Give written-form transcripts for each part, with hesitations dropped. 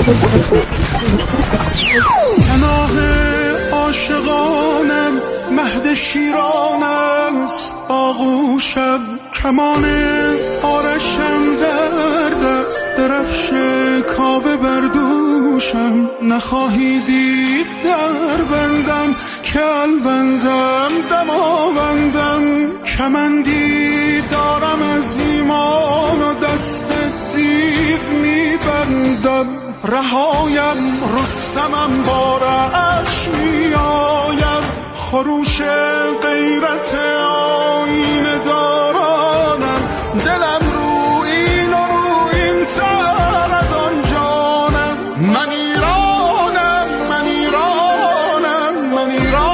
پناه عاشقانم مهد شیران است آغوشم، کمان آرشم در دست، درفش کاوه بردوشم. نخواهی دید در بندم که البندم دماوندم، کمندی دارم از ایمان و دست دیو میبندم. رهایم رستمم بارش میآیم، خروش غیرت آینه دارانم. دلم رو این و رو این تر از آن جانم. من ایرانم، من ایرانم، من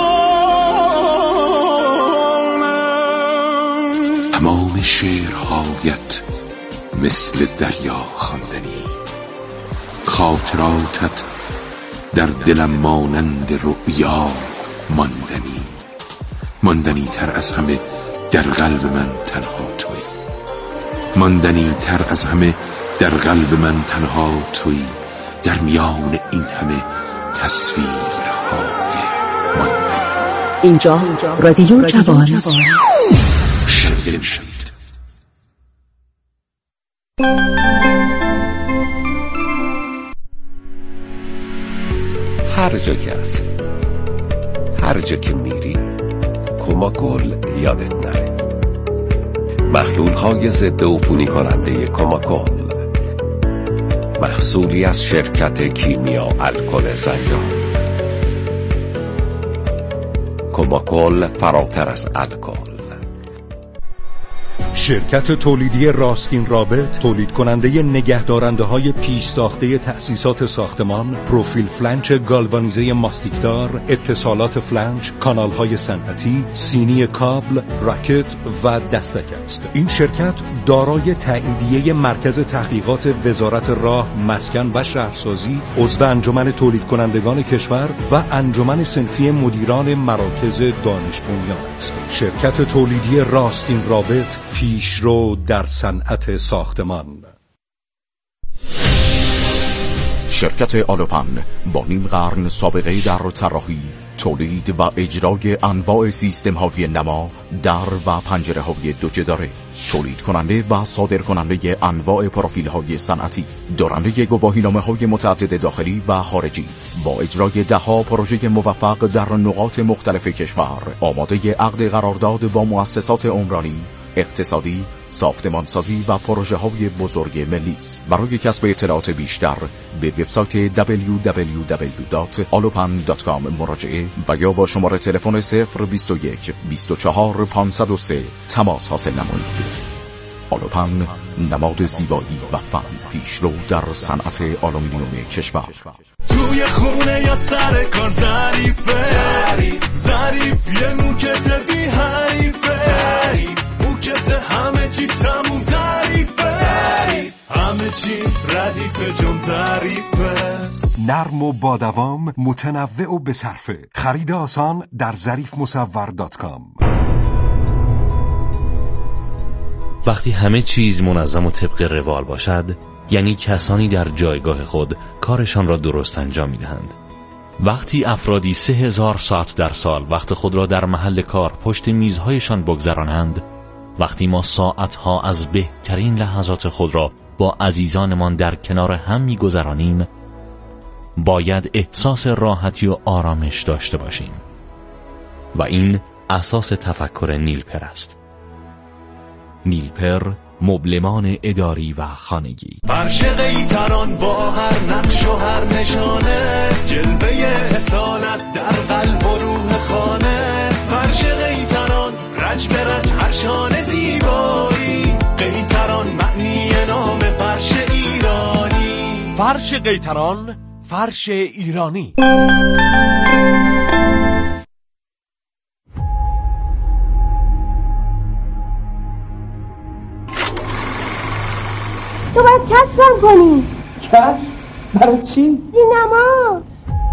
ایرانم. تمام شعرهایت مثل دریا خواندنی، خاطراتت در دلم مانند رؤیا ماندنی. ماندنی تر از همه در قلب من تنها تویی، ماندنی تر از همه در قلب من تنها تویی. در میان این همه تصویرهای ماندنی. اینجا رادیو جوان. شنیده شد. هر جا که هست، هر جا که میری، کوماکول یادت نره. محلول های ضد عفونی کننده کوماکول، محصولی از شرکت کیمیا الکل سنجان. کوماکول فراتر از الکل. شرکت تولیدی راستین رابط، تولید کننده نگهدارنده های پیش ساخته تأسیسات ساختمان، پروفیل فلنچ گالوانیزه ماستیکدار، اتصالات فلنچ، کانال های صنعتی، سینی کابل، براکت و دستک است. این شرکت دارای تاییدیه مرکز تحقیقات وزارت راه، مسکن و شهرسازی، عضو انجمن تولید کنندگان کشور و انجمن صنفی مدیران مراکز دانش بنیان است. شرکت تولیدی راستین رابط، پیشرو در صنعت ساختمان. شرکت آلوپن با نیم قرن سابقه در طراحی، تولید و اجرای انواع سیستم‌های نما، در و پنجره‌های دوجداره، تولید کننده و صادر کننده انواع پروفیل‌های صنعتی، دارنده گواهینامه‌های متعدد داخلی و خارجی، با اجرای ده‌ها پروژه موفق در نقاط مختلف کشور، آماده عقد قرارداد با مؤسسات عمرانی، اقتصادی، ساختمانسازی و پروژه‌های بزرگ ملی است. برای کسب اطلاعات بیشتر به وبسایت www.alopan.com مراجعه و یا با شماره تلفن 021 24 503 تماس حاصل نمایید. آلوپن، نماد زیبایی و فن، پیشرو در صنعت آلومینیوم کشور. توی خونه یا سر کار ظریفه، ظریف یه موکت بی حریفه، موکت همه چی تموم ظریفه، همه چی ردیفه جون ظریفه. نرم و با دوام، متنوع و بصرفه. خرید آسان در ظریفمصور.com. وقتی همه چیز منظم و طبق روال باشد، یعنی کسانی در جایگاه خود کارشان را درست انجام می‌دهند. وقتی افرادی 3000 ساعت در سال وقت خود را در محل کار پشت میزهایشان بگذرانند، وقتی ما ساعتها از بهترین لحظات خود را با عزیزانمان در کنار هم می‌گذرانیم، باید احساس راحتی و آرامش داشته باشیم. و این اساس تفکر نیلپر است. نیلپر، مبلمان اداری و خانگی. فرش قیطران با هر نقش و هر نشانه، جلوه اصالت در قلب و روح خانه. فرش قیطران رج به رج هر شانه زیبایی، قیطران معنی نام فرش ایرانی. فرش قیطران، فرش ایرانی. تو باید کشفم کنی. کشف؟ برای چی؟ سینما.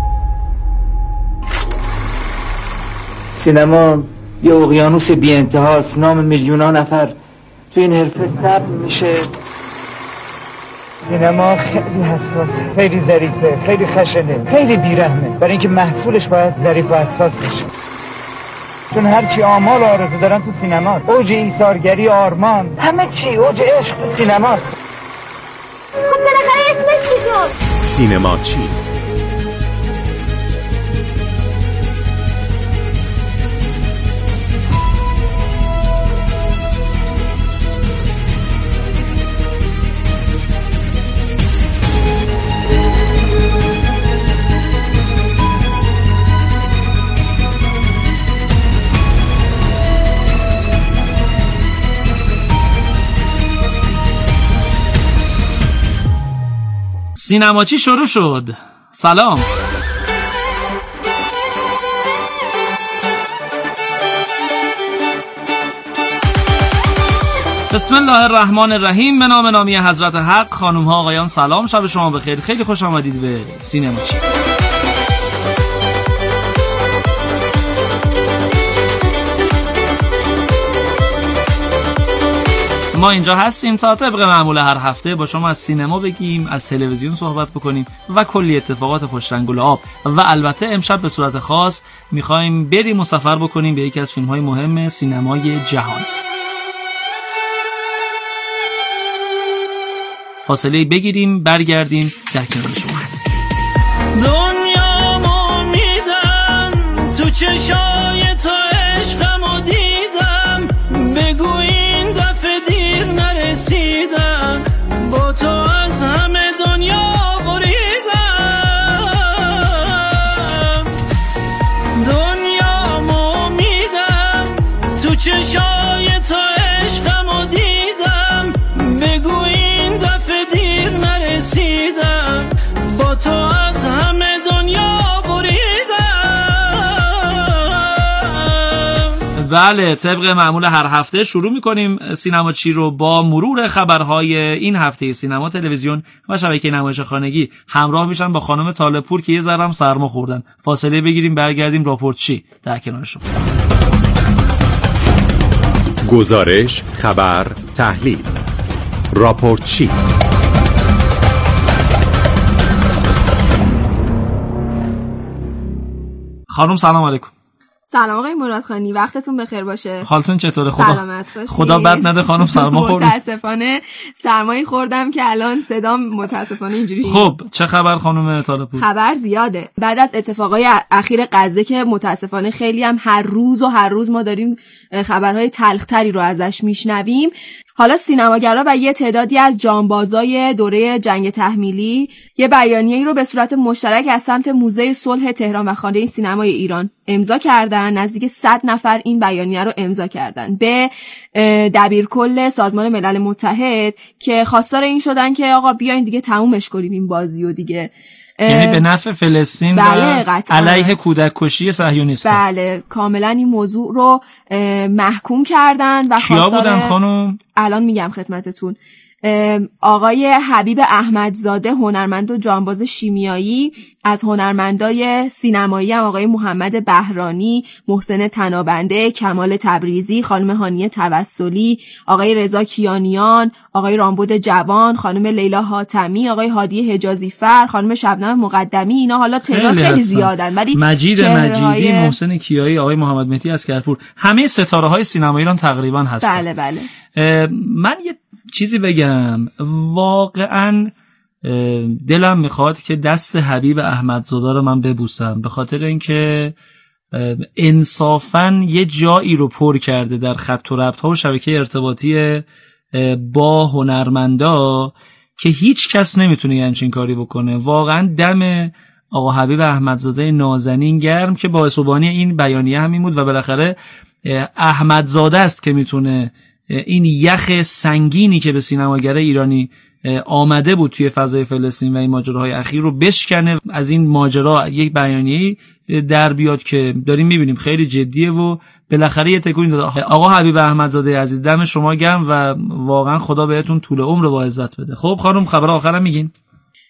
سینما یه اقیانوس بی انتهاست، نام میلیون‌ها نفر تو این حرفه ثبت میشه. سینما خیلی حساسه، خیلی ظریفه، خیلی خشنه، خیلی بیرحمه، برای اینکه محصولش باید ظریف و حساس بشه. چون هرچی آمال آرزو دارن تو سینما، اوج ایثارگری، آرمان، همه چی اوج عشق تو سینما. خب بالاخره اسمش چی شد؟ سینما چی؟ سینماچی شروع شد. سلام. بسم الله الرحمن الرحیم. به نام نامی حضرت حق. خانم ها آقایان سلام، شب شما بخیر. خیلی خوش آمدید به سینماچی. ما اینجا هستیم تا طبق معمول هر هفته با شما از سینما بگیم، از تلویزیون صحبت بکنیم و کلی اتفاقات پشت‌انگل آب. و البته امشب به صورت خاص میخوایم بریم و سفر بکنیم به یکی از فیلم‌های مهم سینمای جهان. فاصله بگیریم، برگردیم، در کنار شما هستیم. دنیامو میدم تو چشای تو، عشقمو دیدم، بگو این دفعه دیر نرسیدم، با تو از همه دنیا بریدم. دنیامو میدم تو چشای تو، عشقمو دیدم، بگو این دفعه دیر نرسیدم، با تو از همه دنیا بریدم. بله، طبق معمول هر هفته شروع میکنیم سینماچی رو با مرور خبرهای این هفته سینما، تلویزیون و شبکه نمایش خانگی. همراه میشن با خانم طالب‌پور که یه ذرم سرما خوردن. فاصله بگیریم، برگردیم. راپورتچی در کنار شما. گزارش، خبر، تحلیل. راپورتچی. خانم سلام علیکم. سلام آقای مرادخانی، وقتتون بخیر باشه. حالتون چطوره؟ سلامت باشید. خدا بد نده خانم، سرما خوردم. متاسفانه سرمایی خوردم که الان صدام متاسفانه اینجوری. خب چه خبر خانم طالب‌پور؟ خبر زیاده. بعد از اتفاقای اخیر غزه که متاسفانه خیلی هم هر روز ما داریم خبرهای تلخ‌تری رو ازش میشنویم، حالا سینماگرا و یه تعدادی از جانبازای دوره جنگ تحمیلی یه بیانیه‌ای رو به صورت مشترک از سمت موزه صلح تهران و خانه سینمای ایران امضا کردن. نزدیک 100 نفر این بیانیه رو امضا کردن به دبیرکل سازمان ملل متحد که خواستار این شدن که آقا بیاین دیگه تمومش کنیم این بازیو دیگه، یعنی به نفع فلسطین. بله، و علیه کودک کشی صهیونیست‌ها. بله، کاملا این موضوع رو محکوم کردن. و کیا بودن خانم؟ الان میگم خدمتتون. آقای حبیب احمدزاده، هنرمند و جانباز شیمیایی. از هنرمندای سینمایی هم آقای محمد بهرانی، محسن تنابنده، کمال تبریزی، خانم هانیه توسلی، آقای رضا کیانیان، آقای رامبد جوان، خانم لیلا حاتمی، آقای هادی حجازی فر، خانم شبنم مقدمی. اینا حالا تعداد خیلی زیادن، ولی مجید مجیدی، محسن کیایی، آقای محمد مهدی اسکرپور، همه ستاره‌های سینما ایران تقریبا هستن. بله. من یه چیزی بگم، واقعا دلم میخواد که دست حبیب احمدزاده رو من ببوسم، به خاطر اینکه انصافاً یه جایی رو پر کرده در خط و ربط‌ها و شبکه ارتباطی با هنرمندا که هیچ کس نمیتونه یه همچین کاری بکنه. واقعا دم آقا حبیب احمدزاده نازنین گرم که باعث بانی این بیانیه همین بود و بالاخره احمدزاده است که میتونه این یخ سنگینی که به سینماگر ایرانی آمده بود توی فضای فلسطین و این ماجراهای اخیر رو بشکنه. از این ماجرا یک بیانیه‌ای در بیاد که داریم میبینیم خیلی جدیه و بالاخره یه تکونی داد. آقا حبیب احمدزاده عزیز، دم شما گرم و واقعا خدا بهتون طول عمر و عزت بده. خب خانم، خبر آخرم میگین؟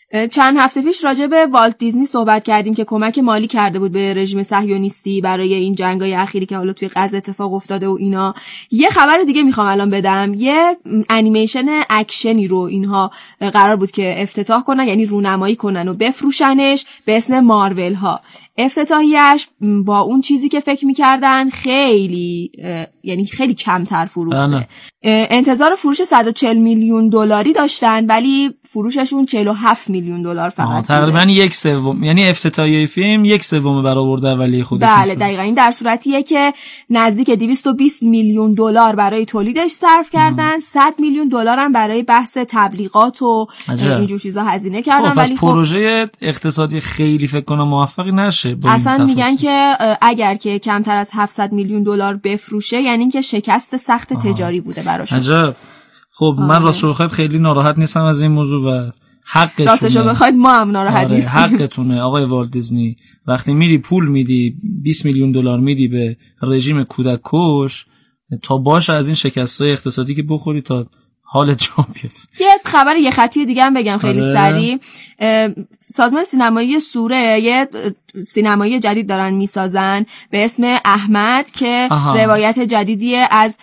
چند هفته پیش راجع به والت دیزنی صحبت کردیم که کمک مالی کرده بود به رژیم صهیونیستی برای این جنگ‌های اخیری که حالا توی غزه اتفاق افتاده و اینا. یه خبر دیگه میخوام الان بدم. یه انیمیشن اکشنی رو اینها قرار بود که افتتاح کنن، یعنی رونمایی کنن و بفروشنش به اسم مارول ها. افتتاحیش با اون چیزی که فکر میکردن خیلی یعنی خیلی کمتر فروخته. انتظار فروش 140 میلیون دلاری داشتن ولی فروششون 47 میلیون دلار فقط. تقریبا 1/3، یعنی افتتاحیه فیلم 1/3 برآورده ولی خودشون. بله دقیقاً. این در صورتیه که نزدیک 220 میلیون دلار برای تولیدش صرف کردن، 100 میلیون دلار هم برای بحث تبلیغات و اینجور چیزا هزینه کردن. ولی پروژه اقتصادی خیلی فکر کنم موفقی نشه. اصلا میگن که اگر که کمتر از 700 میلیون دلار بفروشه یعنی که شکست سخت تجاری بوده براشون. عجب. خب من راستش بخواید خیلی ناراحت نیستم از این موضوع و حقشونه. راستش بخواید ما هم ناراحت نیستیم. حقتونه آقای والت دیزنی. وقتی میری پول میدی 20 میلیون دلار میدی به رژیم کودک کش تا باشه از این شکست‌های اقتصادی که بخوری تا حال جا بیاد. یه خبر یه خطی دیگه هم بگم خیلی سریع. سازمان سینمایی سوره یه سینمایی جدید دارن میسازن به اسم احمد که روایت جدیدیه از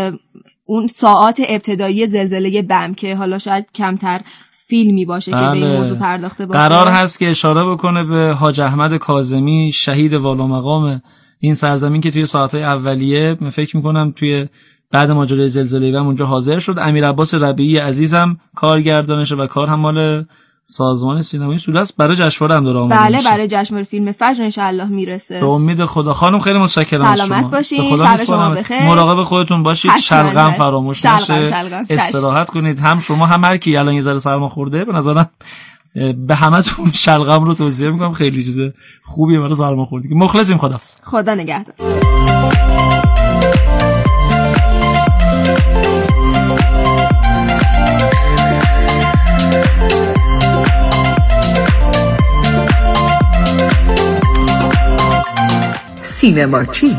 اون ساعات ابتدایی زلزله بم که حالا شاید کمتر فیلمی باشه که به این موضوع پرداخته باشه. قرار هست که اشاره بکنه به حاج احمد کاظمی، شهید والامقام این سرزمین که توی ساعتهای اولیه فکر میکنم توی بعد ماجرای زلزله بم اونجا حاضر شد. امیر عباس ربیعی عزیزم کارگردانشه و کار هم مال سازمان سینمایی سوره است. برای جشنواره هم داره آماده میشه. بله برای جشنواره فیلم فجر ان شاء الله میرسه. به امید خدا. خانم خیلی متشکرم از شما. سلامت باشین. شب شما بخیر. مراقب خودتون باشید. شلغم فراموش نشه. استراحت کنید. هم شما هم هر کی الان یه ذره سرما خورده به نظرم به همتون شلغم رو توصیه میکنم. خیلی چیز خوبیه برای سرما خوردگی. مخلصیم. خداحافظ. خدا نگهدار. سینماچی.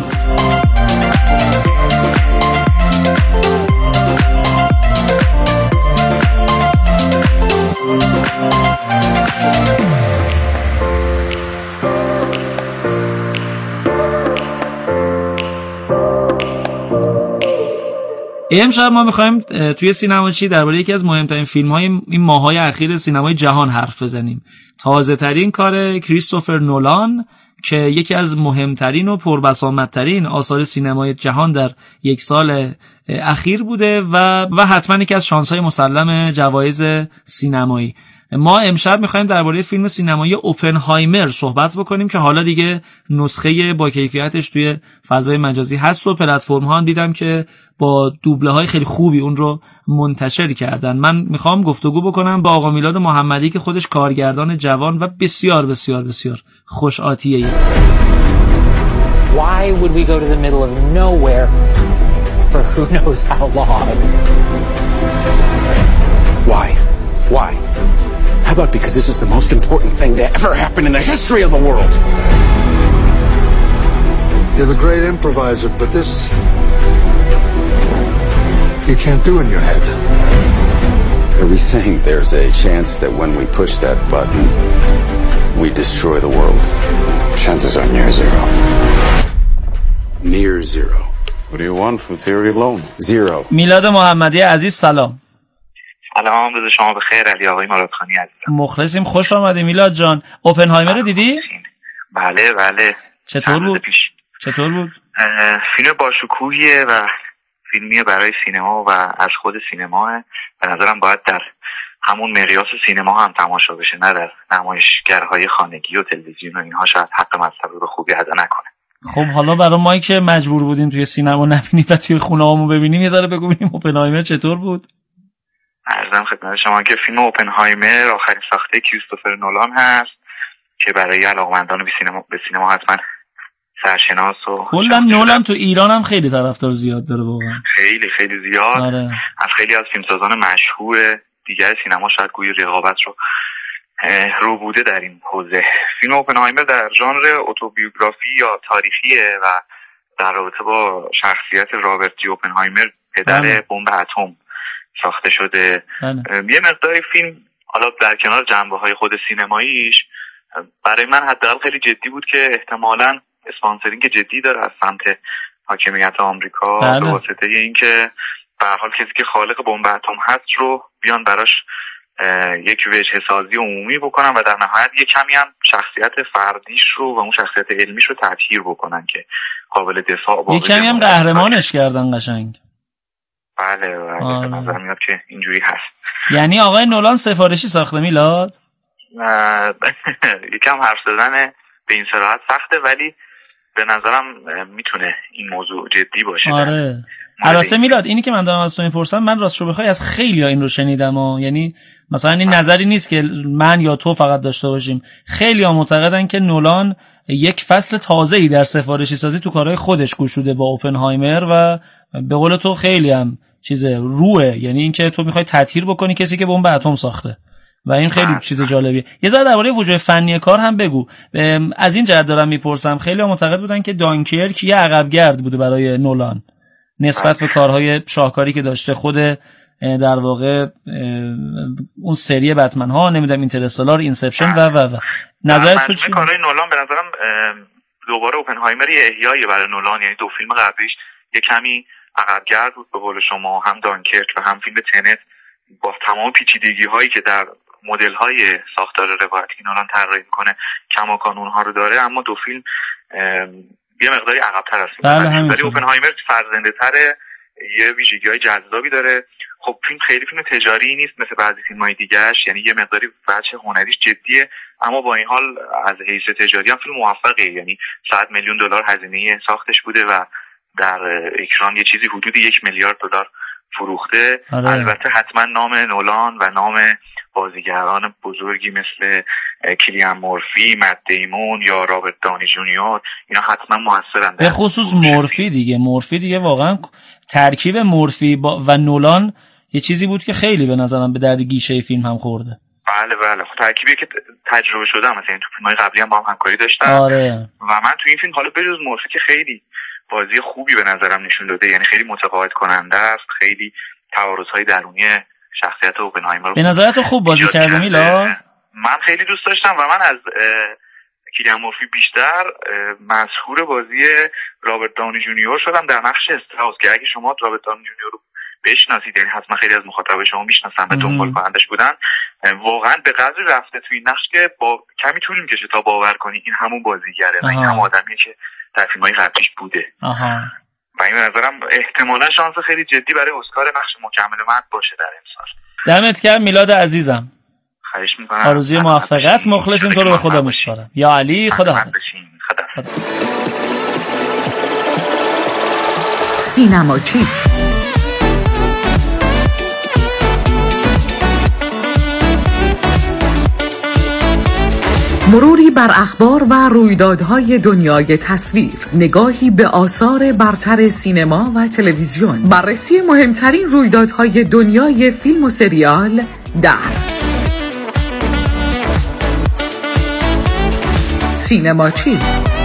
امشب ما میخوایم توی سینماچی درباره یکی از مهمترین فیلم‌های این ماه‌های اخیر سینمای جهان حرف بزنیم. تازه‌ترین کار کریستوفر نولان که یکی از مهمترین و پربسامدترین آثار سینمای جهان در یک سال اخیر بوده و حتما یکی از شانس‌های مسلم جوایز سینمایی. ما امشب می‌خوایم درباره فیلم سینمایی اوپنهایمر صحبت بکنیم که حالا دیگه نسخه با کیفیتش توی فضای مجازی هست و پلتفرم‌ها هم دیدم که با دوبله‌های خیلی خوبی اون رو منتشر کردن. من میخوام گفتگو بکنم با آقا میلاد محمدی که خودش کارگردان جوان و بسیار بسیار بسیار خوش آتیه. Why would we go to the middle of nowhere for who knows how long? Why? How about because this is the most important thing that ever happened in the history of the world? You're the great improviser, but this you can't do in your head. Are we saying there's a chance that when we push that button, we destroy the world? Chances are near zero. Near zero. What do you want from theory alone? Zero. میلاد محمدی عزیز سلام. سلام، روز شما بخیر. علی آقای مرادخانی عزیزم. مخلصیم. خوش آمدی میلاد جان. اوپنهایمر رو دیدی؟ بله. چطور بود؟ فیلم باشکوهیه و فیلمیه برای سینما و از خود سینماه. به نظرم باید در همون مقیاس سینما هم تماشا بشه، نه در نمایشگرهای خانگی و تلویزیون و اینها. شاید حق مصرف رو خوبی ادا نکنه. خب حالا برای ما که مجبور بودیم توی سینما نبینیم و توی خونه هامون ببینیم یه ذره بگو ببینیم اوپنهایمر چطور بود؟ عرضم خدمت شما که فیلم اوپنهایمر آخرین ساخته کریستوفر نولان هست که برای علاقه‌مندان به سینما حتما سرشناس و کلا نولان تو ایران هم خیلی طرفدار زیاد داره واقعا. خیلی زیاد. آره. از خیلی از فیلمسازان مشهور دیگر سینما شاید گوی رقابت رو بوده در این حوزه. فیلم اوپنهایمر در ژانر اتوبیوگرافی یا تاریخیه و در رابطه با شخصیت رابرت جی اوپنهایمر پدر بمب اتم ساخته شده. یه مقداری فیلم حالا در کنار جنبه‌های خود سینماییش برای من حداقل خیلی جدی بود که احتمالاً اسپانسرینگ جدی داره از سمت حاکمیت آمریکا به واسطه اینکه به هر حال کسی که خالق بمب اتم هست رو بیان براش یک وجه سازی عمومی بکنن و در نهایت یک کمی هم شخصیت فردیش رو و اون شخصیت علمیش رو تطهیر بکنن که قابل دفاع باشه. یک کمی هم قهرمانش کردن قشنگ. بله به نظر میاد که اینجوری هست. یعنی آقای نولان سفارشی ساخته میلاد؟ یکم حرف زدن به این صراحت سخته، ولی به نظرم میتونه این موضوع جدی باشه. آره. البته میلاد اینی که من دارم از تو میپرسم، من راستشو بخوای از خیلی‌ها این رو شنیدم یعنی مثلا این نظری نیست که من یا تو فقط داشته باشیم. خیلی‌ها معتقدن که نولان یک فصل تازه‌ای در سفارشی سازی تو کارهای خودش گشوده با اوپنهایمر و به قول تو خیلی هم چیز روحه، یعنی اینکه تو میخوای تطهیر بکنی کسی که بمب اتم ساخته و این خیلی چیز جالبیه. یه ذره درباره وجوه فنی کار هم بگو. از این جهت دارم میپرسم، خیلی‌ها معتقد بودن که دانکرک یه عقبگرد بوده برای نولان نسبت به کارهای شاهکاری که داشته، خود در واقع اون سری بتمن ها، نمیدونم اینترستلار، اینسپشن و نظرت تو چی؟ کارهای نولان به نظرم دوباره اوپنهایمر یه احیایی برای نولان، یعنی دو فیلم قبلیش یه کمی عقبگرد بود به قول شما، هم دانکرک و هم فیلم تنت با تمام پیچیدگی هایی که در مدل های ساختار روایتی نولان طراحی میکنه کماکان اونها رو داره، اما دو فیلم یه مقداری عقب‌تر هست. ولی اوپنهایمر فرزنده تره، یه ویژگی‌های جذابی داره. خب فیلم خیلی فیلم تجاری نیست مثل بعضی فیلم‌های دیگه‌اش، یعنی یه مقداری وجه هنریش جدیه، اما با این حال از حیث تجاری هم فیلم موفقیه، یعنی $100 میلیون هزینه ساختش بوده و در اکران یه چیزی حدود $1 میلیارد فروخته. البته حتما نام نولان و نام بازیگران بزرگی مثل کلیان مورفی، مت دیمون یا رابرت دانی جونیور اینا حتما موثرن، به خصوص مورفی دیگه واقعا ترکیب مورفی و نولان یه چیزی بود که خیلی به نظرم به درد گیشه فیلم هم خورده. بله خب ترکیبی که تجربه شده هم، مثلا تو فیلم‌های قبلی هم با هم همکاری داشتن. آره. و من تو این فیلم حالا بجز مورفی که خیلی بازی خوبی به نظرم نشون داده، یعنی خیلی متقاعد کننده است، خیلی تعارض‌های درونی شخصیت اوپنهایمر به نظرت خوب بازی کرده میلاد؟ من خیلی دوست داشتم و من از کلیان مورفی بیشتر مسحور بازی رابرت دانی جونیور شدم در نقش استراوس، که اگه شما رابرت دانی جونیور رو بشناسید، یعنی حتما خیلی از مخاطبای شما میشناسن و دنبال کنندش بودن، واقعا به قدری رفته توی این نقش که با کمی طول میکشه تا باور کنی این همون بازیگره و این هم آدمیه که در فیلم‌های قبلیش بوده. و این به نظرم احتمالاً شانس خیلی جدی برای اسکار نقش مکمل متن باشه در امسال. دمت گرم میلاد عزیزم. خواهش می‌کنم. آرزوی موفقیت، مخلصیم، تو رو به خدا میسپارم. یا علی، خدا حافظ. سینماچی مروری بر اخبار و رویدادهای دنیای تصویر، نگاهی به آثار برتر سینما و تلویزیون، بررسی مهمترین رویدادهای دنیای فیلم و سریال در سینماچی.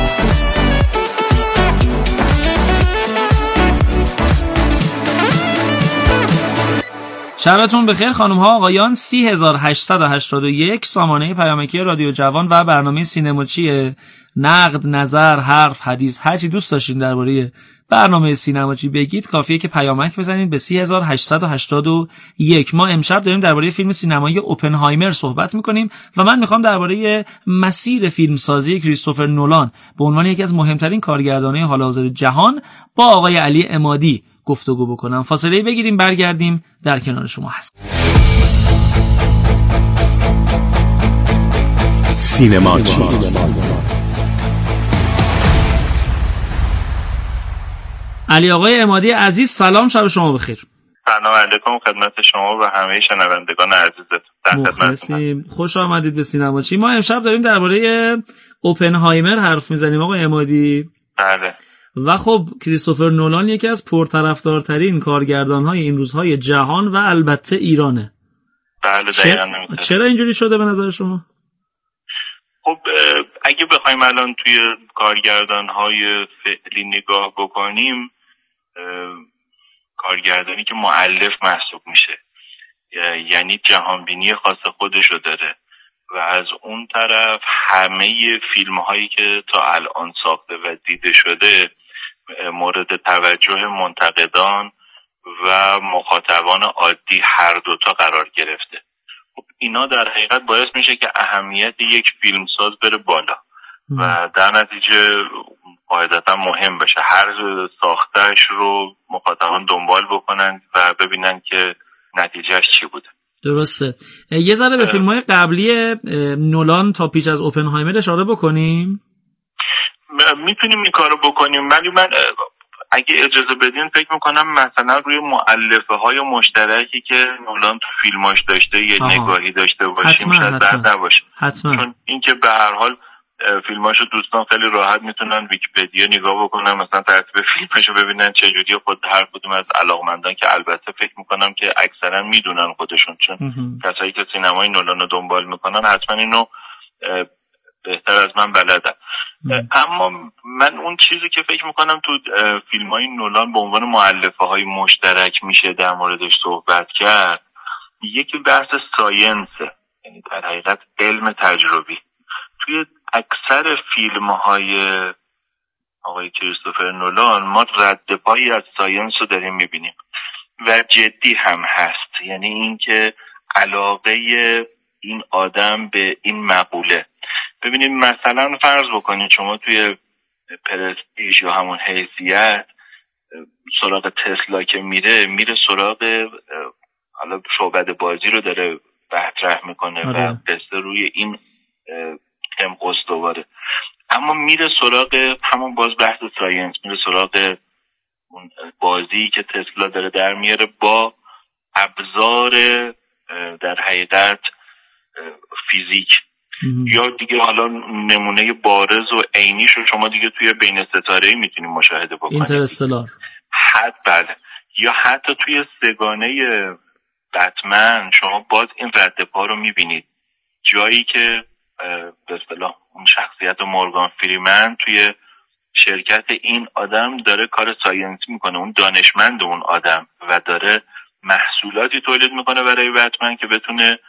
شبتون بخیر خانم ها آقایان. 3881 سامانه پیامکی رادیو جوان و برنامه سینماچی. نقد، نظر، حرف، حدیث، هر چی دوست داشتین درباره برنامه سینماچی بگید کافیه که پیامک بزنید به 3881. ما امشب داریم درباره فیلم سینمایی اوپنهایمر صحبت میکنیم و من میخوام درباره مسیر فیلمسازی کریستوفر نولان به عنوان یکی از مهمترین کارگردانان حال حاضر جهان با آقای علی عمادی گفتگو بکنم. فاصله بگیریم، برگردیم، در کنار شما هست. سینماچی. علی آقای عمادی عزیز، سلام، شب شما بخیر. سلام علیکم خدمت شما و همه شنوندگان عزیزتون. در خدمتتون. خوش آمدید به سینماچی. ما امشب داریم درباره اوپنهایمر حرف میزنیم آقای عمادی. بله. و خب کریستوفر نولان یکی از پرطرفدارترین کارگردان‌های این روزهای جهان و البته ایرانه. بله دقیقاً. چرا اینجوری شده به نظر شما؟ خب اگه بخوایم الان توی کارگردان‌های فعلی نگاه بکنیم، کارگردانی که مؤلف محسوب میشه یعنی جهانبینی خاص خودشو داره و از اون طرف همه فیلم هایی که تا الان ساخته و دیده شده مورد توجه منتقدان و مخاطبان عادی هر دوتا قرار گرفته. خب اینا در حقیقت باعث میشه که اهمیت یک فیلمساز بره بالا و در نتیجه قاعدتا مهم بشه هر ساختش رو مخاطبان دنبال بکنن و ببینن که نتیجهش چی بوده. درسته. یه ذره به فیلم‌های قبلی نولان تا پیش از اوپنهایمر اشاره بکنیم؟ میتونیم این کارو بکنیم، ولی من اگه اجازه بدین فکر میکنم مثلا روی مؤلفه های مشترکی که نولان تو فیلماش داشته یه نگاهی داشته باشیم شاید بد نباشه. چون اینکه به هر حال فیلماشو دوستان خیلی راحت میتونن ویکی‌پدیا نگاه بکنن، مثلا ترتیب فیلماشو ببینن چجوری خود هر کدوم از علاقمندان که البته فکر میکنم که اکثرا میدونن خودشون، چون کسایی که سینمای نولان رو دنبال میکنن حتما اینو بهتر از من بلدن. اما من اون چیزی که فکر میکنم تو فیلمای نولان به عنوان مؤلفه های مشترک میشه در موردش صحبت کرد، یکی بحث ساینسه، یعنی در حقیقت علم تجربی. توی اکثر فیلم‌های آقای کریستوفر نولان ما رد پایی از ساینس رو داریم میبینیم و جدی هم هست، یعنی اینکه علاقه این آدم به این مقوله. ببینید مثلا فرض بکنید شما توی پرستیژ یا همون حیثیت سراغ تسلا که میره سراغ حالا شعبده بازی رو داره مطرح میکنه و قصه روی این هم استواره، اما میره سراغ همون باز بحث ساینس، میره سراغ اون بازی که تسلا داره در میاره با ابزار در حقیقت فیزیک. یا دیگه حالا نمونه بارز و عینیش رو شما دیگه توی بین ستاره‌ای میتونید مشاهده بکنید، اینترستلار. بله. یا حتی توی سگانه بتمن شما باز این رد پا رو میبینید، جایی که به اصطلاح اون شخصیت مورگان فریمن توی شرکت این آدم داره کار ساینسی میکنه، اون دانشمند اون آدم، و داره محصولاتی تولید میکنه برای بتمن که بتونه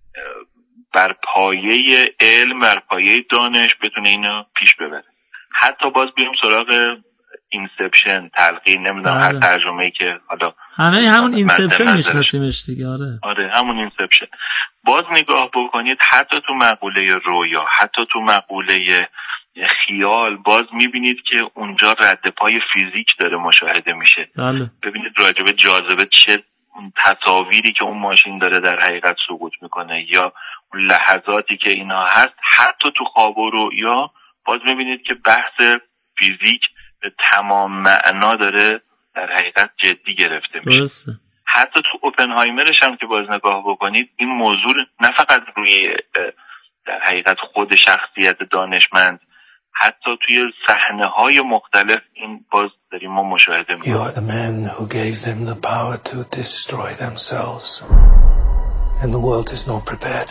بر پایه علم، بر پایه دانش بتونه اینو پیش ببره. حتی باز بیریم سراغ اینسپشن، تلقین، نمیدونم هر ترجمه‌ای که حالا همون اینسپشن میشناسیمش دیگه. آره همون اینسپشن. باز نگاه بکنید حتی تو مقوله رویا، حتی تو مقوله خیال، باز میبینید که اونجا رد پای فیزیک داره مشاهده میشه. ببینید راجب جاذبه چه تصاویری که اون ماشین داره در حقیقت سقوط میکنه، یا اون لحظاتی که اینا هست. حتی تو خواب و رویا باز میبینید که بحث فیزیک به تمام معنا داره در حقیقت جدی گرفته میشه. حتی تو اوپنهایمرش هم که باز نگاه بکنید این موضوع نه فقط روی در حقیقت خود شخصیت دانشمند، حتی توی صحنه‌های مختلف این باز داریم ما مشاهده می‌کنیم. You are the man who gave them the power to destroy themselves, and the world is not prepared.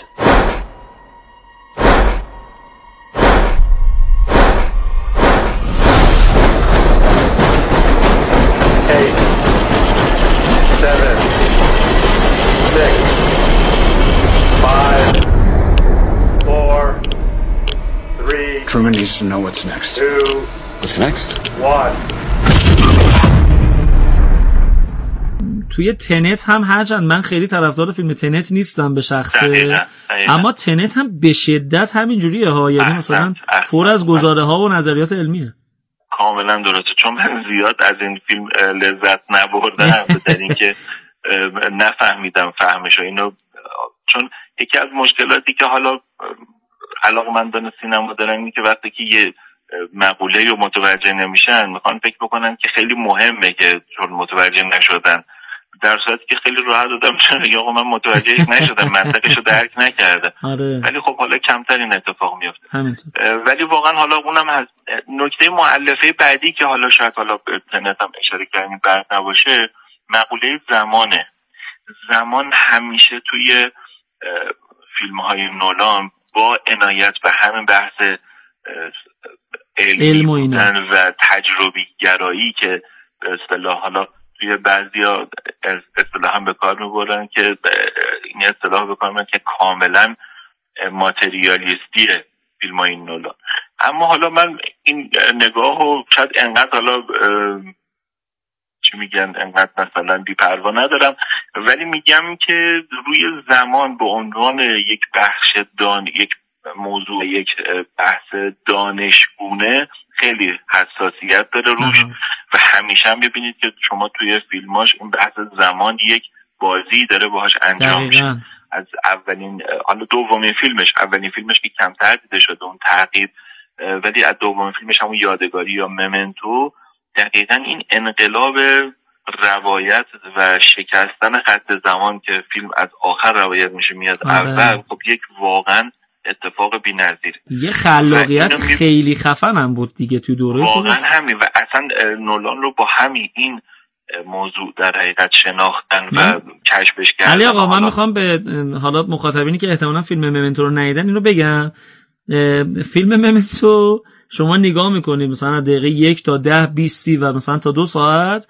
Truman needs to know what's next. 2, what's next? 1. توی تنت هم هرچند من خیلی طرفدار فیلم تنت نیستم به شخصه، دقیقا. اما تنت هم به شدت همینجوریه ها، یعنی مثلا پر از گزاره ها و نظریات علمیه. کاملا درسته، چون من زیاد از این فیلم لذت نبردم در اینکه نفهمیدم فهمش اینو، چون یکی از مشکلاتی که حالا علاقمندان سینما دارن این که وقتی که یه مقوله رو متوجه نمیشن میخوان فکر بکنن که خیلی مهمه که چون متوجه نشدن، در صورتی که خیلی راحت آدم میگه آقا من متوجه نشدم، منطقشو درک نکردم. ولی خب حالا کمتر این اتفاق میفته. ولی واقعا حالا اونم هست. نکته مؤلفه بعدی که حالا شاید حالا به تنت هم اشاره کردیم بعد نباشه، مقوله زمانه. زمان همیشه توی فیلم‌های نولان با عنایت به همین بحث علم و تجربی گرایی که به اصطلاح حالا توی بعضیا اصطلاح هم به کار میبرن که این اصطلاح به کار میبرن که کاملا ماتریالیستیه فیلم های نولان. اما حالا من این نگاهو شاید انقدر حالا چی میگن انقدر مثلا بی‌پروا ندارم، ولی میگم که روی زمان به عنوان یک بخش یک موضوع، یک بحث دانشگونه خیلی حساسیت داره روش و همیشه هم ببینید که شما توی فیلماش این بحث زمان یک بازی داره باهاش انجام میشه. از اولین حالا دومین فیلمش که کمتر دیده شده اون تعقیب، ولی از دومین فیلمش همون یادگاری یا ممنتو دقیقاً این انقلاب روایت و شکستن خط زمان که فیلم از آخر روایت میشه میاد اول، خب یک واقعاً اتفاق بی‌نظیر، یه خلاقیت خیلی خفن هم بود دیگه تو دوره واقعاً همین. و اصلا نولان رو با همین این موضوع در حقیقت شناختن و کشفش کردن. علی آقا من میخوام به حالا مخاطبینی که احتمالاً فیلم ممنتو رو ندیدن اینو بگم. فیلم ممنتو شما نگاه میکنید مثلا دقیقه 1 تا 10 20 30 و مثلا تا 2 ساعت،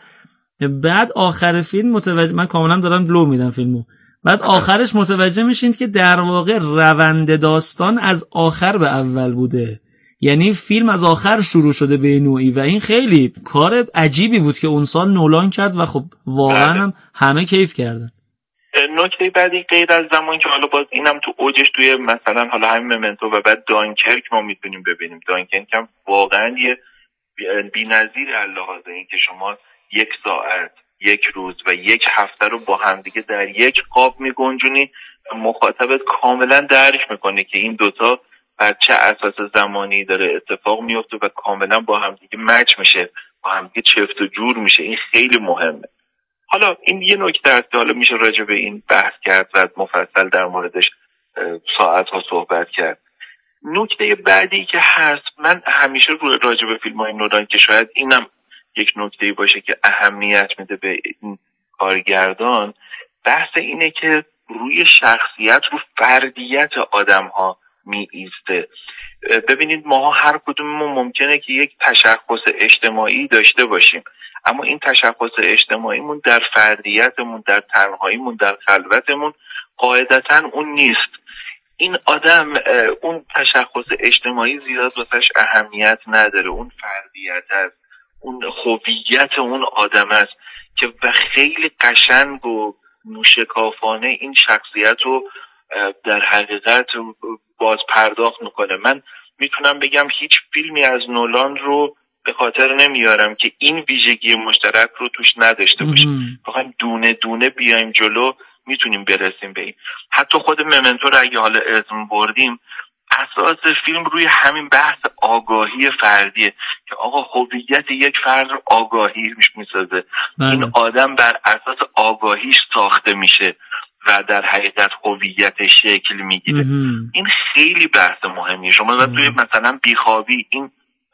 بعد آخر فیلم من کاملا دارم لو میدم فیلمو، بعد آخرش متوجه میشین که در واقع روند داستان از آخر به اول بوده، یعنی فیلم از آخر شروع شده به نوعی و این خیلی کار عجیبی بود که اون سال نولان کرد و خب واقعا هم همه کیف کردن. نکته بعدی غیر از زمان که حالا باز اینم تو اوجش توی مثلا حالا همین ممنتو و بعد دانکرک ما میتونیم ببینیم. دانکرک هم واقعا یه بی‌نظیر اللحاظه این که شما 1 ساعت 1 روز و 1 هفته رو با همدیگه در یک قاب میگنجونی، مخاطبت کاملا درک میکنه که این دوتا بر چه اساس زمانی داره اتفاق میفته و کاملا با همدیگه مچ میشه، با همدیگه چفت و جور میشه. این خیلی مهمه. حالا این یه نکته است که حالا میشه راجع به این بحث کرد و مفصل در موردش ساعت ها صحبت کرد. نکته بعدی که هست، من همیشه راجع به فیلم های نولان که شاید اینم یک نکته‌ای باشه که اهمیت میده به این کارگردان، بحث اینه که روی شخصیت، رو فردیت آدم ها می ایسته. ببینید ما هر کدوممون ممکنه که یک تشخص اجتماعی داشته باشیم، اما این تشخص اجتماعیمون در فردیتمون، در تنهاییمون، در خلوتمون قاعدتاً اون نیست. این آدم اون تشخص اجتماعی زیاد واسش اهمیت نداره، اون فردیت است، اون هویت اون آدم است که و خیلی قشنگ و موشکافانه این شخصیت رو در حقیقت باز پرداخت میکنه. من میتونم بگم هیچ فیلمی از نولان رو به خاطر نمیارم که این ویژگی مشترک رو توش نداشته باشیم. بخوایم دونه دونه بیایم جلو میتونیم برسیم به این. حتی خود ممنتو رو اگه حالا اسم بردیم، اساس فیلم روی همین بحث آگاهی فردیه که آقا هویت یک فرد رو آگاهی میسازه. این آدم بر اساس آگاهیش ساخته میشه و در حقیقت هویت شکل میگیره. این خیلی بحث مهمیه. شما توی مثلا بیخوابی این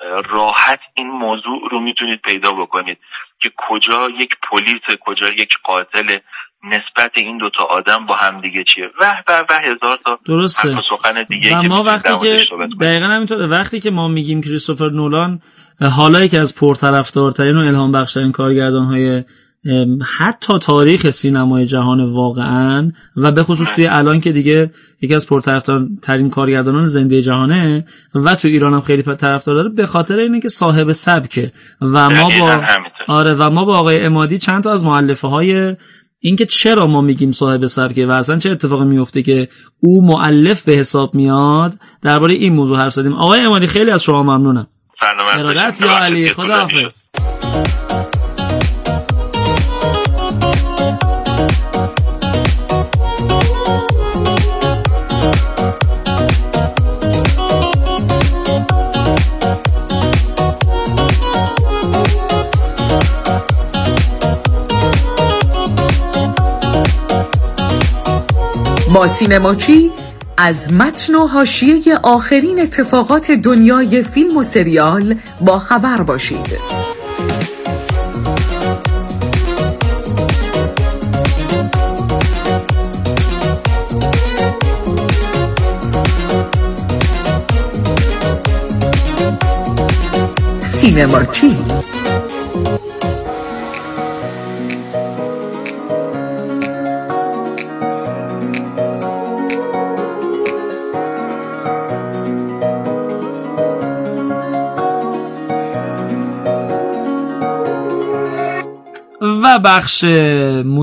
راحت این موضوع رو میتونید پیدا بکنید که کجا یک پلیس، کجا یک قاتل، نسبت این دوتا آدم با هم دیگه چیه و هزار تا درسته. سخن دیگه و ما وقتی که دقیقا همینطور، وقتی که ما میگیم کریستوفر نولان حالا یکی از پرطرفدارترین و الهام بخشترین کارگردان‌های حتی تاریخ سینمای جهان واقعا و به خصوص توی الان که دیگه یکی از پرطرفدارترین کارگردانان زنده جهانه و تو ایران هم خیلی طرفدار داره، به خاطر اینه که صاحب سبکه و ما با آقای عمادی چند تا از مؤلفه‌های این که چرا ما میگیم صاحب سبکه و اصلا چه اتفاقی میفته که او مؤلف به حساب میاد، درباره این موضوع حرف زدیم. آقای عمادی خیلی از شما ممنونم. ارادت یا علی، خداحافظ. با سینماچی از متن و حاشیه آخرین اتفاقات دنیای فیلم و سریال با خبر باشید. سینماچی بخش